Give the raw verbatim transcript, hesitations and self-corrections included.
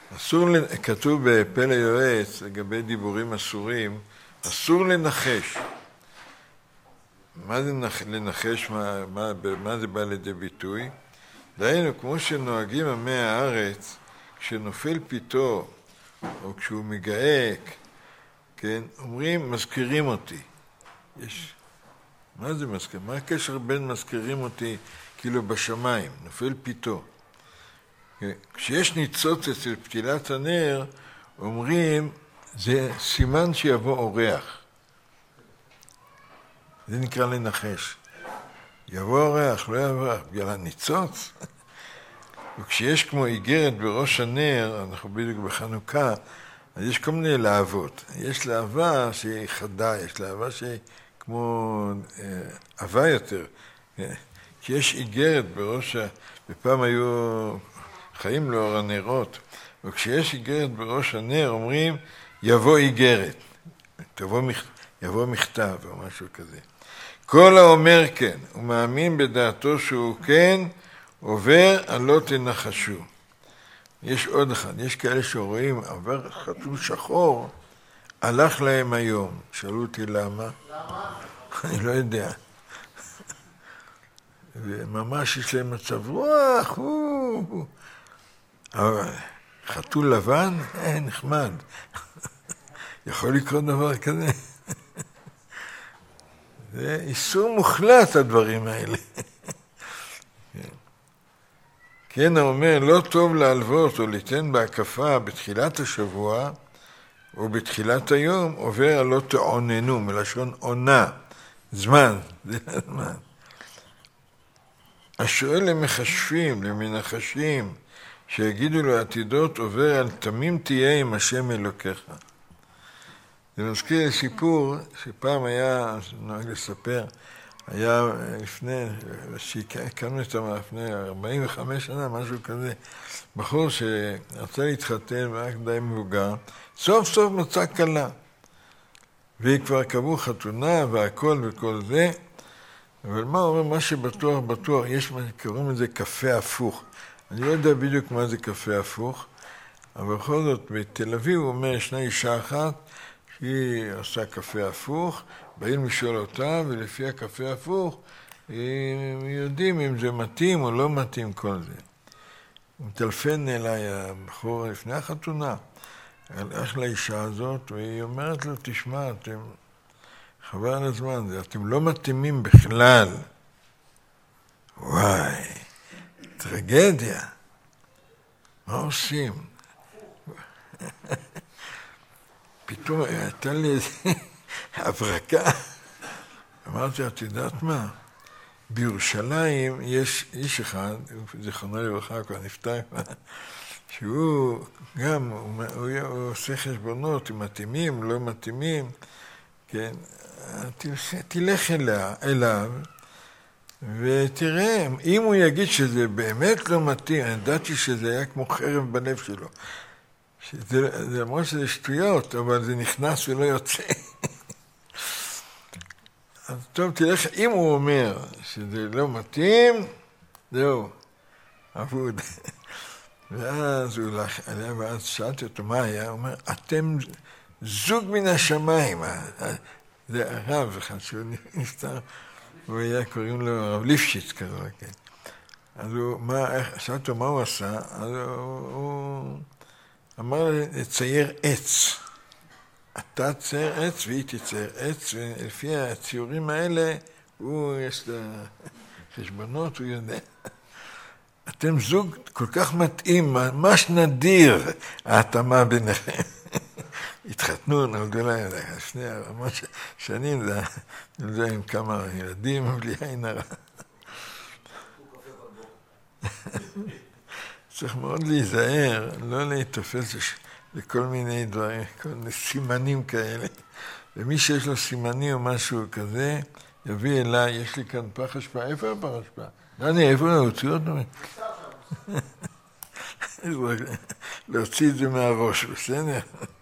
אסור, כתוב בפלא יועץ, לגבי דיבורים אסורים, אסור לנחש. מה זה לנחש, מה, מה, מה זה בא לידי ביטוי? דהיינו, כמו שנוהגים עמי הארץ, כשנופל פיתו, או כשהוא מגעק, כן, אומרים, מזכירים אותי. יש, מה זה מזכיר? מה הקשר בין מזכירים אותי, כאילו בשמיים, נופל פיתו? כן. כשיש ניצוץ אצל פתילת הנר, אומרים, זה סימן שיבוא אורח. זה נקרא לנחש. יבוא אורח, לא יבוא אורח, בגלל הניצוץ. וכשיש כמו איגרת בראש הנר, אנחנו בדיוק בחנוכה, אז יש כל מיני להבות. יש להבה שהיא חדה, יש להבה שהיא כמו אה, עבה יותר. כשיש איגרת בראש, בפעם היו חיים לאור הנרות, וכשיש איגרת בראש הנר, אומרים, יבוא איגרת. תבוא, יבוא מכתב או משהו כזה. כל האומר כן, הוא מאמין בדעתו שהוא כן, עובר, הלא תנחשו. יש עוד אחד, יש כאלה שרואים, עבר חתול שחור, הלך להם היום. שאלו אותי למה? למה? אני לא יודע. וממש יש להם מצב רוח, הוא... אבל חתול לבן, אה, נחמד. יכול לקרות דבר כזה. זה איסור מוחלט הדברים האלה. כן, הוא אומר, לא טוב להלוות או ליתן בהקפה בתחילת השבוע או בתחילת היום, עובר הלא תעוננו, מלשון עונה, זמן, זה הזמן. השואל למחשבים, למנחשים, שיגידו לו עתידות, עובר על תמים תהיה עם השם אלוקיך. זה מזכיר לי סיפור שפעם היה, נוהג לספר, היה לפני, שהקמנו את לפני ארבעים וחמש שנה, משהו כזה, בחור שרצה להתחתן ורק די מבוגר, סוף סוף מצא כלה. והיא כבר קבעו חתונה והכל וכל זה, אבל מה אומר, מה שבטוח בטוח, יש מה שקוראים לזה קפה הפוך. אני לא יודע בדיוק מה זה קפה הפוך, אבל בכל זאת בתל אביב הוא אומר, ישנה אישה אחת, שהיא עושה קפה הפוך, באים לשאול אותה, ולפי הקפה הפוך, הם יודעים אם זה מתאים או לא מתאים כל זה. הוא מטלפן אליי הבחור לפני החתונה, הלך לאישה הזאת, והיא אומרת לו, תשמע, אתם, חבל על הזמן, אתם לא מתאימים בכלל. וואי, טרגדיה. מה עושים? פתאום הייתה לי איזו הברקה. אמרתי, את יודעת מה? בירושלים יש איש אחד, זיכרונו לברכה, כבר נפטר, שהוא גם, הוא, הוא, הוא עושה חשבונות, אם מתאימים, לא מתאימים, כן? תלך, תלך אליה, אליו, ותראה, אם הוא יגיד שזה באמת לא מתאים, אני ידעתי שזה היה כמו חרב בלב שלו. שזה, זה אמרו שזה שטויות, אבל זה נכנס ולא יוצא. אז טוב, תלך, אם הוא אומר שזה לא מתאים, זהו, אבוד. ואז הוא הלך עליה, ואז שאלתי אותו מה היה, הוא אומר, אתם זוג מן השמיים. זה הרב אחד שהוא נפטר, הוא היה, קוראים לו הרב ליפשיץ כזה, כן. אז הוא, מה, שאלתי אותו מה הוא עשה, אז הוא, הוא אמר לצייר עץ. אתה צייר עץ והיא תצייר עץ, ולפי הציורים האלה, הוא יש לה חשבונות, הוא יודע. אתם זוג כל כך מתאים, ממש נדיר, ההתאמה ביניכם. התחתנו, נולדו להם, לפני ממש שנים, נולדו עם כמה ילדים, בלי עין הרע. צריך מאוד להיזהר, לא להתופס לכל מיני דברים, כל מיני סימנים כאלה. ומי שיש לו סימנים או משהו כזה, יביא אליי, יש לי כאן פח אשפה, איפה הפח אשפה? דני, איפה להוציא אותו? להוציא את זה מהראש, בסדר?